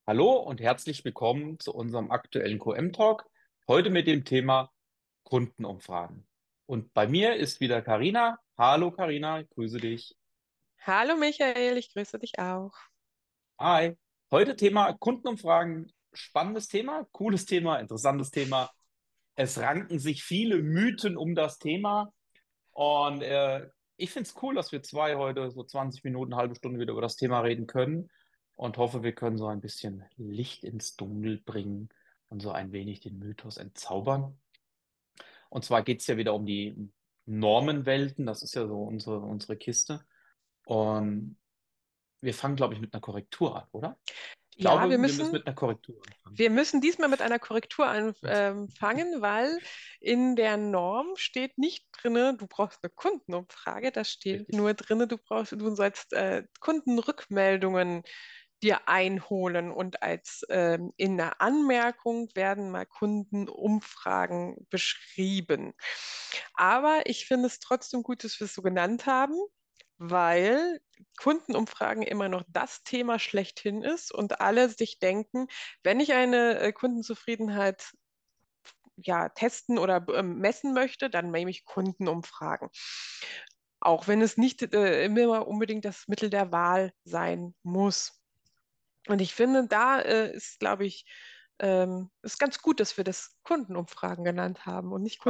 Hallo und herzlich willkommen zu unserem aktuellen QM-Talk. Heute mit dem Thema Kundenumfragen. Und bei mir ist wieder Karina. Hallo Karina, ich grüße dich. Hallo Michael, ich grüße dich auch. Hi. Heute Thema Kundenumfragen. Spannendes Thema, cooles Thema, interessantes Thema. Es ranken sich viele Mythen um das Thema. Und ich finde es cool, dass wir zwei heute so 20 Minuten, halbe Stunde wieder über das Thema reden können und hoffe, wir können so ein bisschen Licht ins Dunkel bringen und so ein wenig den Mythos entzaubern. Und zwar geht es ja wieder um die Normenwelten, das ist ja so unsere Kiste. Und wir fangen, glaube ich, mit einer Korrektur an, oder? Ich Ja, glaube, wir müssen mit einer Korrektur anfangen. wir müssen diesmal mit einer Korrektur anfangen, weil in der Norm steht nicht drinne, du brauchst eine Kundenumfrage, da steht Richtig. nur drinne, du sollst Kundenrückmeldungen dir einholen und als in der Anmerkung werden mal Kundenumfragen beschrieben. Aber ich finde es trotzdem gut, dass wir es so genannt haben, weil Kundenumfragen immer noch das Thema schlechthin ist und alle sich denken, wenn ich eine Kundenzufriedenheit ja, testen oder messen möchte, dann nehme ich Kundenumfragen. Auch wenn es nicht immer unbedingt das Mittel der Wahl sein muss. Und ich finde, da ist, glaube ich, ist ganz gut, dass wir das Kundenumfragen genannt haben und nicht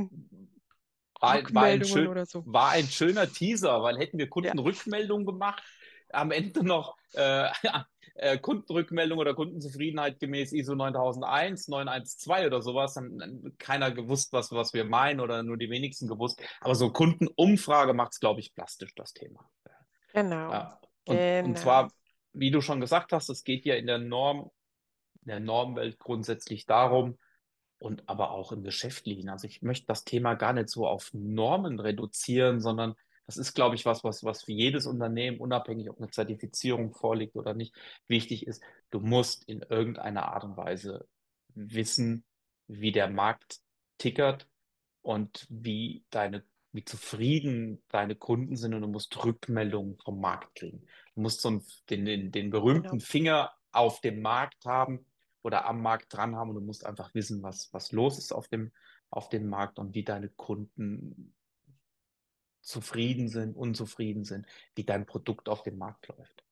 Kundenrückmeldungen oder so. War ein schöner Teaser, weil hätten wir Ja, Kundenrückmeldung gemacht, am Ende noch Kundenrückmeldung oder Kundenzufriedenheit gemäß ISO 9001, 912 oder sowas, dann keiner gewusst, was wir meinen oder nur die wenigsten gewusst. Aber so Kundenumfrage macht es, glaube ich, plastisch, das Thema. genau. Ja. Und Genau. zwar, wie du schon gesagt hast, es geht ja in der Normwelt grundsätzlich darum, und aber auch im Geschäftlichen. Also ich möchte das Thema gar nicht so auf Normen reduzieren, sondern das ist, glaube ich, was für jedes Unternehmen, unabhängig ob eine Zertifizierung vorliegt oder nicht, wichtig ist. Du musst in irgendeiner Art und Weise wissen, wie der Markt tickert und wie zufrieden deine Kunden sind und du musst Rückmeldungen vom Markt kriegen. Du musst den berühmten Genau. Finger auf dem Markt haben oder am Markt dran haben und du musst einfach wissen, was los ist auf dem Markt und wie deine Kunden zufrieden sind, unzufrieden sind, wie dein Produkt auf dem Markt läuft.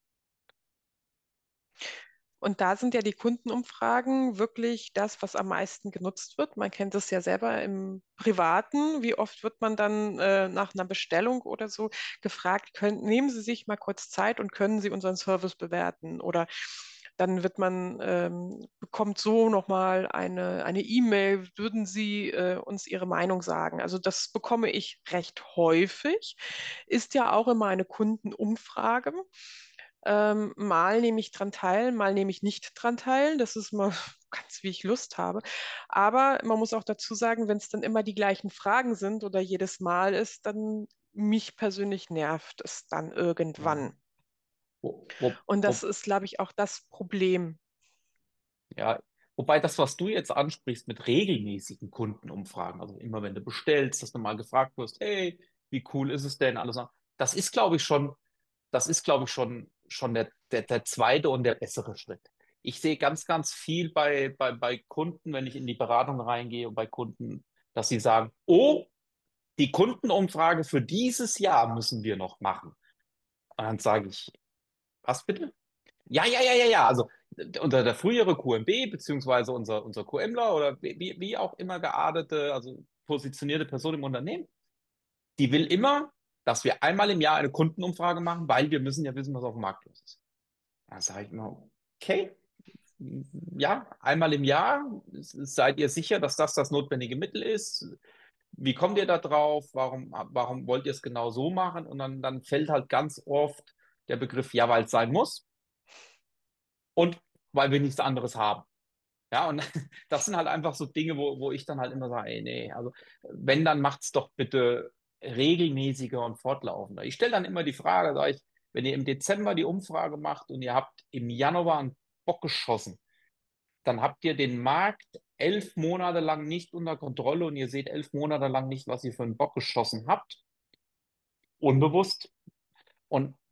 Und da sind ja die Kundenumfragen wirklich das, was am meisten genutzt wird. Man kennt es ja selber im Privaten. Wie oft wird man dann nach einer Bestellung oder so gefragt, nehmen Sie sich mal kurz Zeit und können Sie unseren Service bewerten? Oder dann bekommt so nochmal eine E-Mail, würden Sie uns Ihre Meinung sagen? Also das bekomme ich recht häufig, ist ja auch immer eine Kundenumfrage. Mal nehme ich dran teil, mal nehme ich nicht dran teil. Das ist mal ganz, wie ich Lust habe. Aber man muss auch dazu sagen, wenn es dann immer die gleichen Fragen sind oder jedes Mal ist, dann mich persönlich nervt es dann Ja. irgendwann. Wo, wo, Und das wo, ist, glaube ich, auch das Problem. ja. Wobei das, was du jetzt ansprichst mit regelmäßigen Kundenumfragen, also immer wenn du bestellst, dass du mal gefragt wirst, hey, wie cool ist es denn? Alles, das ist, glaube ich, schon der zweite und der bessere Schritt. Ich sehe ganz viel bei Kunden, wenn ich in die Beratung reingehe und bei Kunden, dass sie sagen, oh, die Kundenumfrage für dieses Jahr müssen wir noch machen. Und dann sage ich, was bitte? Ja. Also unter der frühere QMB, beziehungsweise unser QMler oder wie auch immer geartete, also positionierte Person im Unternehmen, die will immer, dass wir einmal im Jahr eine Kundenumfrage machen, weil wir müssen ja wissen, was auf dem Markt los ist. Da sage ich immer, okay, ja, einmal im Jahr, seid ihr sicher, dass das notwendige Mittel ist? Wie kommt ihr da drauf? Warum wollt ihr es genau so machen? Und dann fällt halt ganz oft der Begriff, ja, weil es sein muss und weil wir nichts anderes haben. Ja, und das sind halt einfach so Dinge, wo ich dann halt immer sage, ey, nee, also wenn, dann macht's doch bitte regelmäßiger und fortlaufender. Ich stelle dann immer die Frage, sag ich, wenn ihr im Dezember die Umfrage macht und ihr habt im Januar einen Bock geschossen, dann habt ihr den Markt 11 Monate lang nicht unter Kontrolle und ihr seht 11 Monate lang nicht, was ihr für einen Bock geschossen habt, unbewusst. Und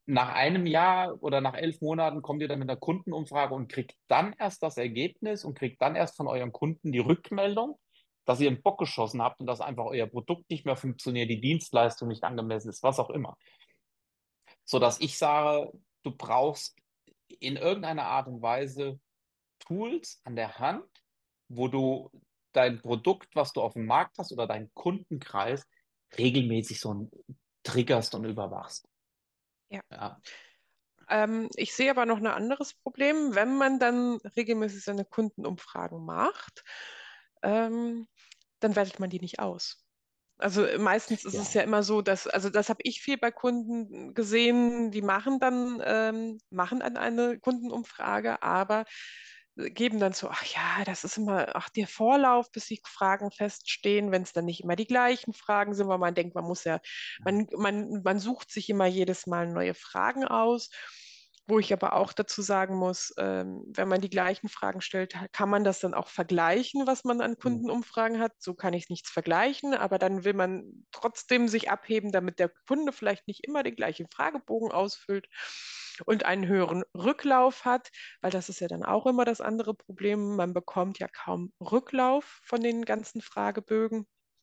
nach einem Jahr oder nach 11 Monaten kommt ihr dann mit einer Kundenumfrage und kriegt dann erst das Ergebnis und kriegt dann erst von eurem Kunden die Rückmeldung, dass ihr einen Bock geschossen habt und dass einfach euer Produkt nicht mehr funktioniert, die Dienstleistung nicht angemessen ist, was auch immer. Sodass ich sage, du brauchst in irgendeiner Art und Weise Tools an der Hand, wo du dein Produkt, was du auf dem Markt hast oder deinen Kundenkreis regelmäßig so triggerst und überwachst. Ja. Ja. Ich sehe aber noch ein anderes Problem, wenn man dann regelmäßig seine Kundenumfragen macht, ähm, dann wertet man die nicht aus. Also meistens ist es Ja. ja immer so, dass, also das habe ich viel bei Kunden gesehen, die machen dann eine Kundenumfrage, aber geben dann so, ach ja, das ist immer, ach, der Vorlauf, bis die Fragen feststehen, wenn es dann nicht immer die gleichen Fragen sind, weil man denkt, man sucht sich immer jedes Mal neue Fragen aus. Wo ich aber auch dazu sagen muss, wenn man die gleichen Fragen stellt, kann man das dann auch vergleichen, was man an Kundenumfragen hat. So kann ich nichts vergleichen, aber dann will man trotzdem sich abheben, damit der Kunde vielleicht nicht immer den gleichen Fragebogen ausfüllt und einen höheren Rücklauf hat, weil das ist ja dann auch immer das andere Problem. Man bekommt ja kaum Rücklauf von den ganzen Fragebögen.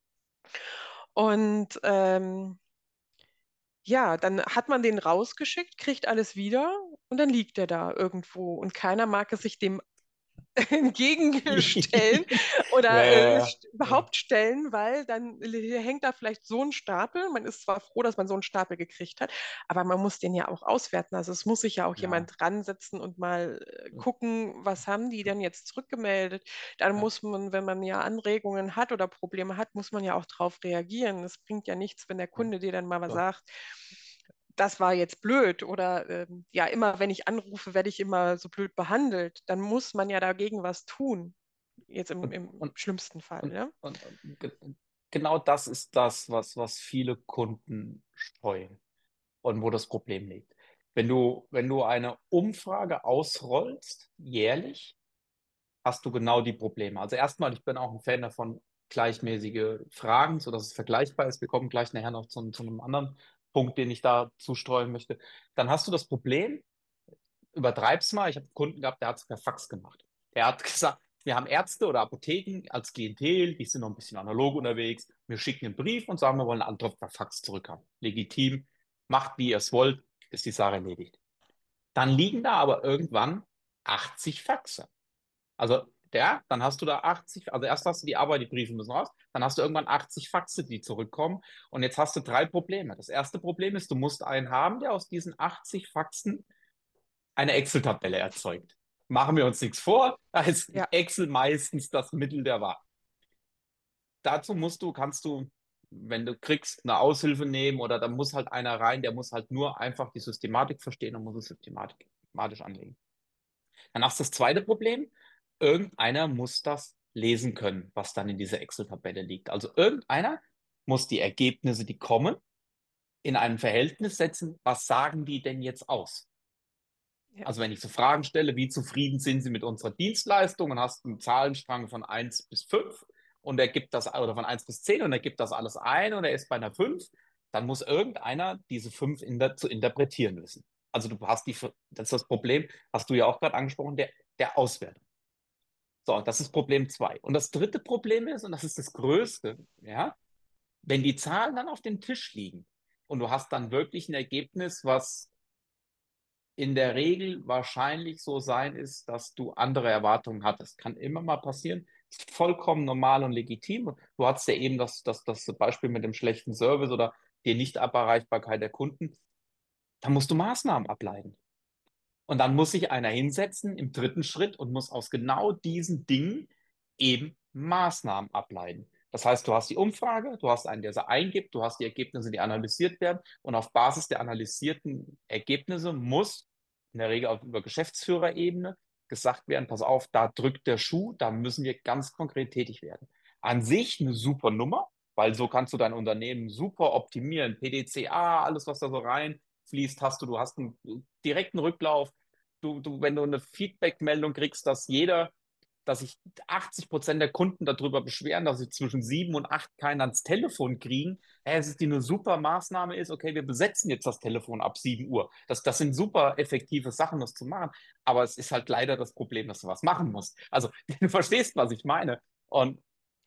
Und ja, dann hat man den rausgeschickt, kriegt alles wieder und dann liegt er da irgendwo und keiner mag es sich dem entgegenstellen Ja, oder ja, ja. überhaupt stellen, weil dann hängt da vielleicht so ein Stapel. Man ist zwar froh, dass man so einen Stapel gekriegt hat, aber man muss den ja auch auswerten. Also es muss sich ja auch Ja, jemand ransetzen und mal ja, gucken, was haben die denn jetzt zurückgemeldet. Dann ja, muss man, wenn man ja Anregungen hat oder Probleme hat, muss man ja auch darauf reagieren. Es bringt ja nichts, wenn der ja. Kunde dir dann mal was So. sagt, das war jetzt blöd oder ja, immer wenn ich anrufe, werde ich immer so blöd behandelt, dann muss man ja dagegen was tun. Jetzt Und, im und, schlimmsten Fall, und, ja? und genau das ist das, was viele Kunden scheuen und wo das Problem liegt. Wenn du eine Umfrage ausrollst, jährlich, hast du genau die Probleme. Also erstmal, ich bin auch ein Fan davon, gleichmäßige Fragen, sodass es vergleichbar ist. Wir kommen gleich nachher noch zu einem anderen Punkt, den ich da zustreuen möchte. Dann hast du das Problem, übertreib's mal, ich habe einen Kunden gehabt, der hat es per Fax gemacht. Der hat gesagt, wir haben Ärzte oder Apotheken als Klientel, die sind noch ein bisschen analog unterwegs. Wir schicken einen Brief und sagen, wir wollen eine Antwort per Fax zurückhaben. Legitim, macht wie ihr es wollt, ist die Sache erledigt. Dann liegen da aber irgendwann 80 Faxe. Also dann hast du da 80, also erst hast du die Arbeit, die Briefe müssen raus, dann hast du irgendwann 80 Faxe, die zurückkommen und jetzt hast du drei Probleme. Das erste Problem ist, du musst einen haben, der aus diesen 80 Faxen eine Excel-Tabelle erzeugt. Machen wir uns nichts vor, da ist Ja, Excel meistens das Mittel der Wahl. Dazu kannst du, wenn du kriegst, eine Aushilfe nehmen oder da muss halt einer rein, der muss halt nur einfach die Systematik verstehen und muss es systematisch anlegen. Dann hast du das zweite Problem, irgendeiner muss das lesen können, was dann in dieser Excel-Tabelle liegt. Also irgendeiner muss die Ergebnisse, die kommen, in ein Verhältnis setzen, was sagen die denn jetzt aus? ja, Also wenn ich so Fragen stelle, wie zufrieden sind Sie mit unserer Dienstleistung und hast einen Zahlenstrang von 1 bis 5 und er gibt das, oder von 1 bis 10 und er gibt das alles ein und er ist bei einer 5, dann muss irgendeiner diese 5 zu interpretieren wissen. Also du hast das ist das Problem, hast du ja auch gerade angesprochen, der Auswertung. So, das ist Problem 2. Und das dritte Problem ist, und das ist das Größte, ja, wenn die Zahlen dann auf dem Tisch liegen und du hast dann wirklich ein Ergebnis, was in der Regel wahrscheinlich so sein ist, dass du andere Erwartungen hattest. Kann immer mal passieren. Ist vollkommen normal und legitim. Du hattest ja eben das Beispiel mit dem schlechten Service oder die Nichterreichbarkeit der Kunden. Da musst du Maßnahmen ableiten. Und dann muss sich einer hinsetzen im dritten Schritt und muss aus genau diesen Dingen eben Maßnahmen ableiten. Das heißt, du hast die Umfrage, du hast einen, der sie eingibt, du hast die Ergebnisse, die analysiert werden und auf Basis der analysierten Ergebnisse muss in der Regel auch über Geschäftsführerebene gesagt werden, pass auf, da drückt der Schuh, da müssen wir ganz konkret tätig werden. An sich eine super Nummer, weil so kannst du dein Unternehmen super optimieren. PDCA, alles, was da so reinfließt, du hast einen direkten Rücklauf. Wenn du eine Feedback-Meldung kriegst, dass jeder dass sich 80% der Kunden darüber beschweren, dass sie zwischen 7 und 8 keinen ans Telefon kriegen. Es ist die eine super Maßnahme ist, okay, wir besetzen jetzt das Telefon ab 7 Uhr. Das sind super effektive Sachen, das zu machen. Aber es ist halt leider das Problem, dass du was machen musst. Also, du verstehst, was ich meine. Und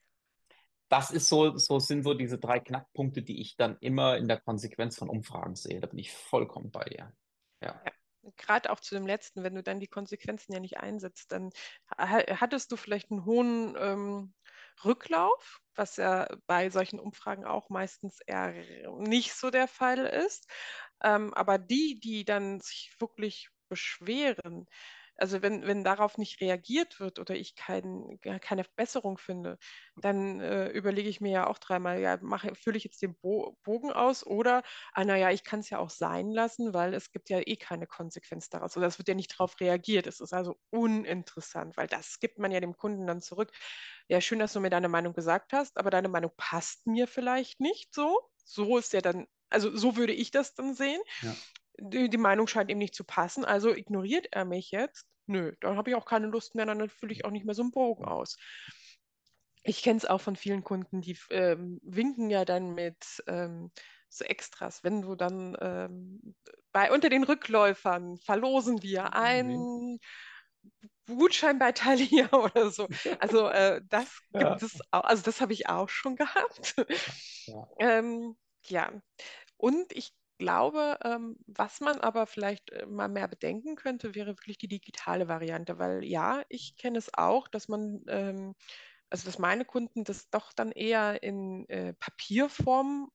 das ist sind so diese drei Knackpunkte, die ich dann immer in der Konsequenz von Umfragen sehe. Da bin ich vollkommen bei dir. Ja. Ja. Gerade auch zu dem letzten, wenn du dann die Konsequenzen ja nicht einsetzt, dann hattest du vielleicht einen hohen Rücklauf, was ja bei solchen Umfragen auch meistens eher nicht so der Fall ist. Aber die dann sich wirklich beschweren, also wenn darauf nicht reagiert wird oder ich keine Verbesserung finde, dann überlege ich mir ja auch dreimal, ja, fülle ich jetzt den Bogen aus oder, naja, ich kann es ja auch sein lassen, weil es gibt ja eh keine Konsequenz daraus. Oder es wird ja nicht darauf reagiert. Es ist also uninteressant, weil das gibt man ja dem Kunden dann zurück. Ja, schön, dass du mir deine Meinung gesagt hast, aber deine Meinung passt mir vielleicht nicht so. So ist ja dann, also so würde ich das dann sehen. Ja. Die Meinung scheint ihm nicht zu passen, also ignoriert er mich jetzt. Nö, dann habe ich auch keine Lust mehr, dann fülle ich auch nicht mehr so einen Bogen aus. Ich kenne es auch von vielen Kunden, die winken ja dann mit so Extras. Wenn du dann unter den Rückläufern verlosen wir einen Gutschein bei Thalia oder so. Also das gibt Ja. es auch, also das habe ich auch schon gehabt. Ja. ähm, ja, und ich glaube, was man aber vielleicht mal mehr bedenken könnte, wäre wirklich die digitale Variante, weil ja, ich kenne es auch, dass man, also dass meine Kunden das doch dann eher in Papierform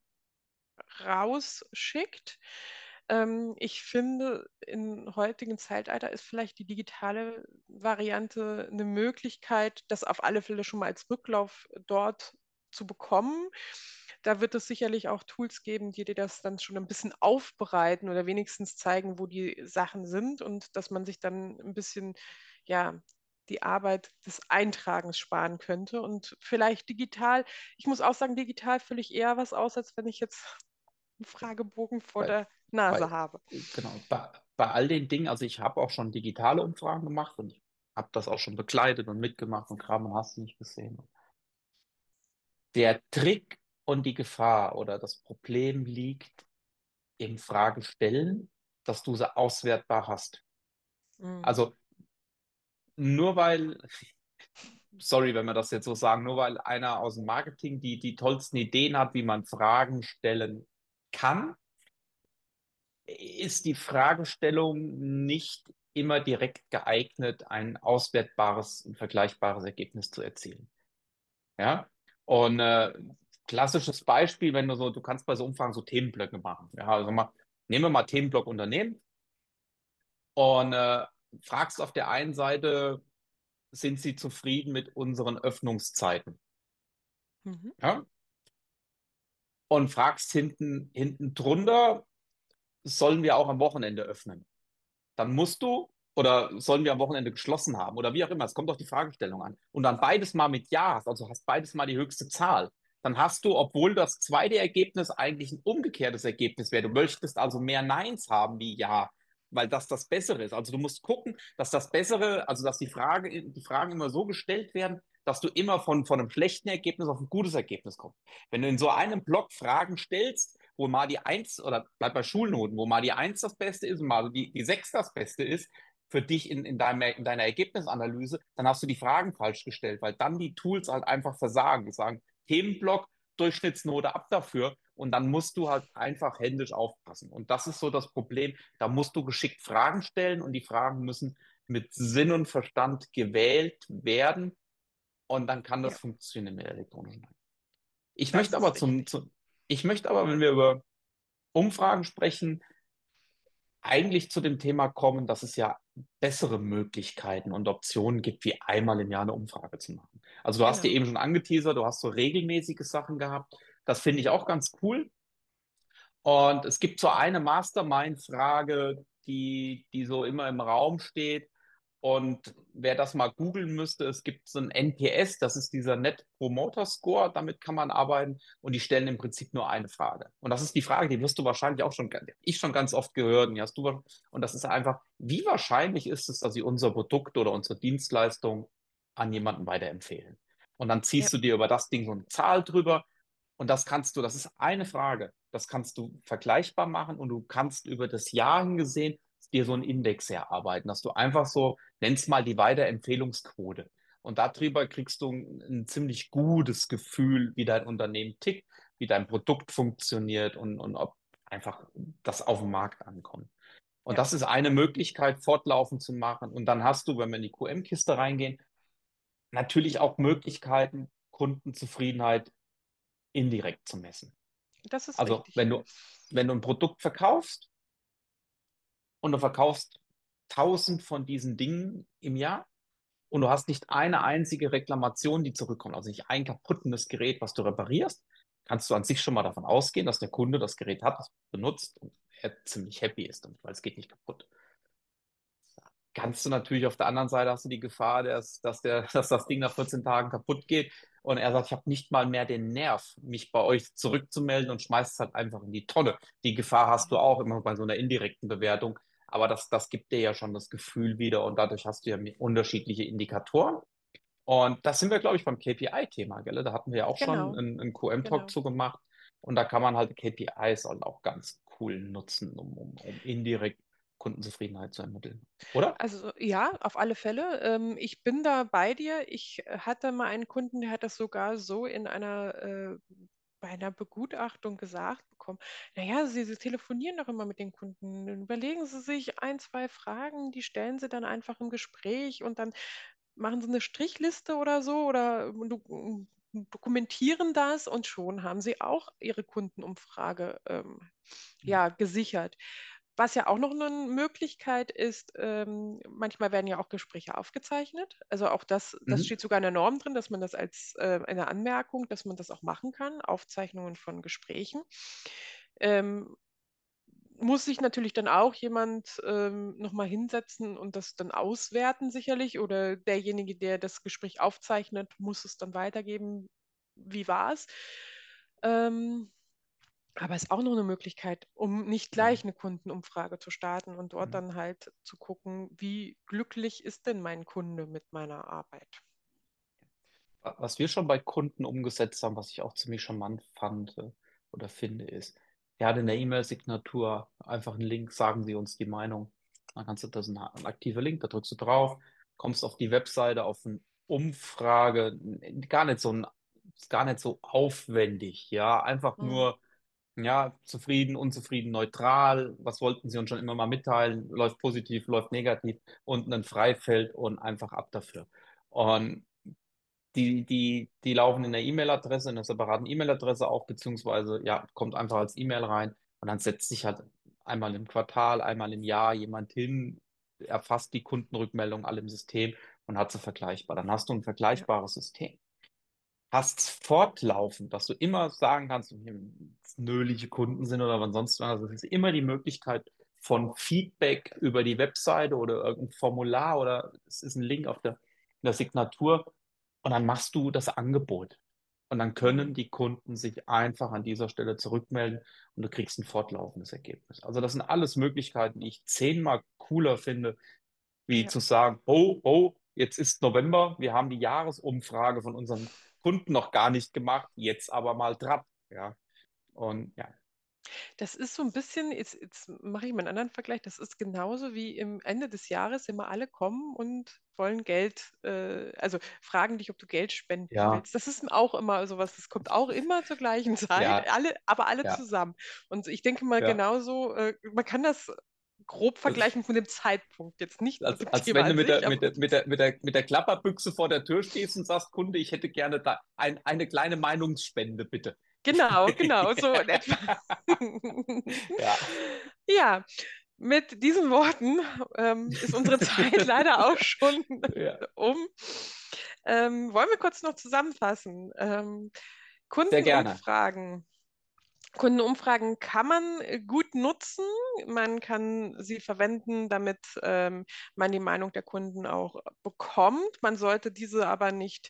rausschickt. Ich finde, im heutigen Zeitalter ist vielleicht die digitale Variante eine Möglichkeit, das auf alle Fälle schon mal als Rücklauf dort zu bekommen. Da wird es sicherlich auch Tools geben, die dir das dann schon ein bisschen aufbereiten oder wenigstens zeigen, wo die Sachen sind und dass man sich dann ein bisschen, ja, die Arbeit des Eintragens sparen könnte. Und vielleicht digital, ich muss auch sagen, digital fülle ich eher was aus, als wenn ich jetzt einen Fragebogen vor Bei, der Nase bei, habe. genau, bei all den Dingen, also ich habe auch schon digitale Umfragen gemacht und ich habe das auch schon begleitet und mitgemacht und Kram und hast du nicht gesehen. Der Trick und die Gefahr oder das Problem liegt im Fragestellen, dass du sie auswertbar hast. Mhm. Also nur weil, sorry, wenn wir das jetzt so sagen, nur weil einer aus dem Marketing die tollsten Ideen hat, wie man Fragen stellen kann, ist die Fragestellung nicht immer direkt geeignet, ein auswertbares und vergleichbares Ergebnis zu erzielen. Ja? Und klassisches Beispiel, wenn du so, du kannst bei so Umfragen so Themenblöcke machen. Ja, also nehmen wir mal Themenblock Unternehmen und fragst auf der einen Seite, sind Sie zufrieden mit unseren Öffnungszeiten? Mhm. Ja? Und fragst hinten drunter, sollen wir auch am Wochenende öffnen? Dann musst du oder sollen wir am Wochenende geschlossen haben oder wie auch immer. Es kommt auf die Fragestellung an. Und dann beides mal mit Ja hast, also hast beides mal die höchste Zahl. Dann hast du, obwohl das zweite Ergebnis eigentlich ein umgekehrtes Ergebnis wäre, du möchtest also mehr Neins haben wie Ja, weil das Bessere ist. Also du musst gucken, dass das Bessere, also dass die Fragen immer so gestellt werden, dass du immer von einem schlechten Ergebnis auf ein gutes Ergebnis kommst. Wenn du in so einem Block Fragen stellst, wo mal die Eins oder bleib bei Schulnoten, wo mal die Eins das Beste ist und mal die Sechs das Beste ist, für dich in deiner Ergebnisanalyse, dann hast du die Fragen falsch gestellt, weil dann die Tools halt einfach versagen. Die sagen, Themenblock, Durchschnittsnote ab dafür und dann musst du halt einfach händisch aufpassen. Und das ist so das Problem. Da musst du geschickt Fragen stellen und die Fragen müssen mit Sinn und Verstand gewählt werden und dann kann das Ja, funktionieren mit der elektronischen Hand. Ich das möchte ist aber richtig. ich möchte aber, wenn wir über Umfragen sprechen, eigentlich zu dem Thema kommen, dass es ja bessere Möglichkeiten und Optionen gibt, wie einmal im Jahr eine Umfrage zu machen. Also du hast dir Genau. eben schon angeteasert, du hast so regelmäßige Sachen gehabt. Das finde ich auch ganz cool. Und es gibt so eine Mastermind-Frage, die so immer im Raum steht. Und wer das mal googeln müsste, es gibt so ein NPS, das ist dieser Net Promoter Score, damit kann man arbeiten und die stellen im Prinzip nur eine Frage. Und das ist die Frage, die wirst du wahrscheinlich auch schon, ich schon ganz oft gehört, und die hast du, und das ist einfach, wie wahrscheinlich ist es, dass sie unser Produkt oder unsere Dienstleistung an jemanden weiterempfehlen. Und dann Ja, ziehst du dir über das Ding so eine Zahl drüber und das ist eine Frage. Das kannst du vergleichbar machen und du kannst über das Jahr hingesehen dir so einen Index erarbeiten, dass du einfach so, nennst mal die Weiterempfehlungsquote. Und darüber kriegst du ein ziemlich gutes Gefühl, wie dein Unternehmen tickt, wie dein Produkt funktioniert und ob einfach das auf dem Markt ankommt. Und ja, das ist eine Möglichkeit, fortlaufend zu machen. Und dann hast du, wenn wir in die QM-Kiste reingehen, natürlich auch Möglichkeiten, Kundenzufriedenheit indirekt zu messen. das ist Also richtig. wenn du ein Produkt verkaufst und du verkaufst 1000 von diesen Dingen im Jahr und du hast nicht eine einzige Reklamation, die zurückkommt, also nicht ein kaputtes Gerät, was du reparierst, kannst du an sich schon mal davon ausgehen, dass der Kunde das Gerät hat, das benutzt und er ziemlich happy ist, weil es geht nicht kaputt. Kannst du natürlich auf der anderen Seite hast du die Gefahr, dass das Ding nach 14 Tagen kaputt geht und er sagt, ich habe nicht mal mehr den Nerv, mich bei euch zurückzumelden und schmeißt es halt einfach in die Tonne. Die Gefahr hast du Mhm. auch immer bei so einer indirekten Bewertung, aber das gibt dir ja schon das Gefühl wieder und dadurch hast du ja unterschiedliche Indikatoren. Und da sind wir, glaube ich, beim KPI-Thema, gell? Da hatten wir ja auch schon Genau, einen QM-Talk genau. zu gemacht und da kann man halt KPIs halt auch ganz cool nutzen, um indirekt Kundenzufriedenheit zu ermitteln, oder? Also ja, auf alle Fälle. Ich bin da bei dir. Ich hatte mal einen Kunden, der hat das sogar so bei einer Begutachtung gesagt bekommen. Naja, Sie telefonieren doch immer mit den Kunden. Dann überlegen Sie sich ein, zwei Fragen, die stellen Sie dann einfach im Gespräch und dann machen Sie eine Strichliste oder so oder dokumentieren das und schon haben Sie auch Ihre Kundenumfrage ja, gesichert. Was ja auch noch eine Möglichkeit ist, manchmal werden ja auch Gespräche aufgezeichnet. Also auch das Mhm. steht sogar in der Norm drin, dass man das als eine Anmerkung, dass man das auch machen kann, Aufzeichnungen von Gesprächen. Ähm, Muss sich natürlich dann auch jemand nochmal hinsetzen und das dann auswerten, sicherlich. Oder derjenige, der das Gespräch aufzeichnet, muss es dann weitergeben. Wie war es? Ähm, aber ist auch noch eine Möglichkeit, um nicht Ja. gleich eine Kundenumfrage zu starten und dort Mhm. dann halt zu gucken, wie glücklich ist denn mein Kunde mit meiner Arbeit? Was wir schon bei Kunden umgesetzt haben, was ich auch ziemlich charmant fand oder finde, ist, er hat in der E-Mail-Signatur einfach einen Link, sagen Sie uns die Meinung. Dann kannst du, das ist ein aktiver Link, da drückst du drauf, kommst auf die Webseite, auf eine Umfrage, ist gar nicht so aufwendig, ja, einfach Mhm. nur, ja, zufrieden, unzufrieden, neutral, was wollten Sie uns schon immer mal mitteilen, läuft positiv, läuft negativ, unten ein Freifeld und einfach ab dafür. Und die laufen in der E-Mail-Adresse, in einer separaten E-Mail-Adresse auf, beziehungsweise ja, kommt einfach als E-Mail rein und dann setzt sich halt einmal im Quartal, einmal im Jahr jemand hin, erfasst die Kundenrückmeldung alle im System und hat sie vergleichbar. Dann hast du ein Ja, vergleichbares System. Hast fortlaufend, dass du immer sagen kannst, wenn es nölige Kunden sind oder wann sonst was, also es ist immer die Möglichkeit von Feedback über die Webseite oder irgendein Formular oder es ist ein Link in der Signatur und dann machst du das Angebot. Und dann mhm. können die Kunden sich einfach an dieser Stelle zurückmelden und du kriegst ein fortlaufendes Ergebnis. Also das sind alles Möglichkeiten, die ich 10-mal cooler finde, wie Ja. zu sagen, oh, oh, jetzt ist November, wir haben die Jahresumfrage von unseren Kunden noch gar nicht gemacht, jetzt aber mal dran. Ja, und ja, Das ist so ein bisschen, jetzt mache ich mal einen anderen Vergleich, das ist genauso wie im Ende des Jahres immer alle kommen und wollen Geld, also fragen dich, ob du Geld spenden ja, willst. Das ist auch immer so was, das kommt auch immer zur gleichen Zeit, ja, aber alle ja, zusammen. Und ich denke mal ja. genauso, man kann das grob Also, vergleichen von dem Zeitpunkt, jetzt nicht mit dem als Thema wenn du an sich, aber mit der Klapperbüchse vor der Tür stehst und sagst, Kunde, ich hätte gerne da eine kleine Meinungsspende, bitte. genau, genau, so in etwa. Ja, Ja, mit diesen Worten ist unsere Zeit leider auch schon ja, um. Wollen wir kurz noch zusammenfassen? sehr gerne. Kundenumfragen. Kundenumfragen kann man gut nutzen. Man kann sie verwenden, damit man die Meinung der Kunden auch bekommt. Man sollte diese aber nicht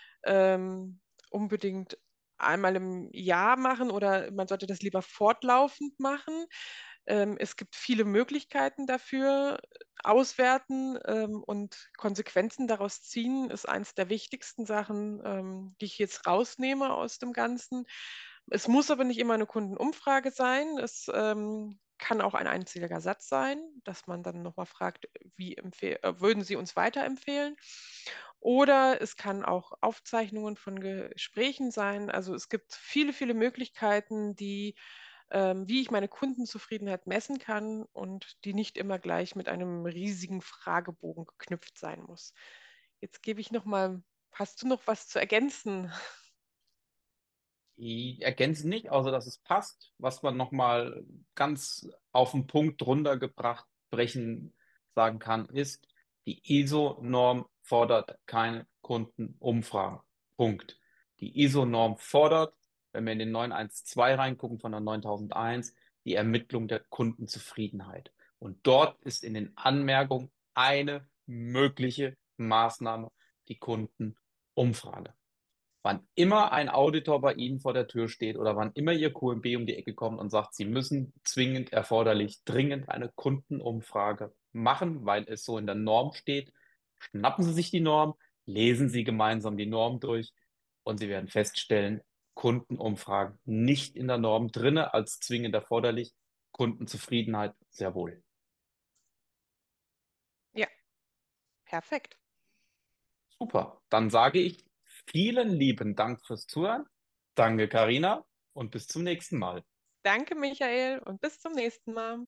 unbedingt einmal im Jahr machen oder man sollte das lieber fortlaufend machen. Es gibt viele Möglichkeiten dafür. auswerten und Konsequenzen daraus ziehen, ist eins der wichtigsten Sachen, die ich jetzt rausnehme aus dem Ganzen. Es muss aber nicht immer eine Kundenumfrage sein. Es kann auch ein einziger Satz sein, dass man dann nochmal fragt, würden Sie uns weiterempfehlen? Oder es kann auch Aufzeichnungen von Gesprächen sein. Also es gibt viele, viele Möglichkeiten, wie ich meine Kundenzufriedenheit messen kann und die nicht immer gleich mit einem riesigen Fragebogen geknüpft sein muss. Jetzt gebe ich noch mal, hast du noch was zu ergänzen? Die ergänzen nicht, außer dass es passt. Was man nochmal ganz auf den Punkt runtergebracht brechen sagen kann, ist, die ISO-Norm fordert keine Kundenumfragen. Punkt. Die ISO-Norm fordert, wenn wir in den 912 reingucken von der 9001, die Ermittlung der Kundenzufriedenheit. Und dort ist in den Anmerkungen eine mögliche Maßnahme die Kundenumfrage. Wann immer ein Auditor bei Ihnen vor der Tür steht oder wann immer Ihr QMB um die Ecke kommt und sagt, Sie müssen zwingend erforderlich dringend eine Kundenumfrage machen, weil es so in der Norm steht, schnappen Sie sich die Norm, lesen Sie gemeinsam die Norm durch und Sie werden feststellen, Kundenumfragen nicht in der Norm drinne als zwingend erforderlich, Kundenzufriedenheit sehr wohl. Ja, perfekt. Super, dann sage ich vielen lieben Dank fürs Zuhören. Danke, Karina, und bis zum nächsten Mal. Danke, Michael, und bis zum nächsten Mal.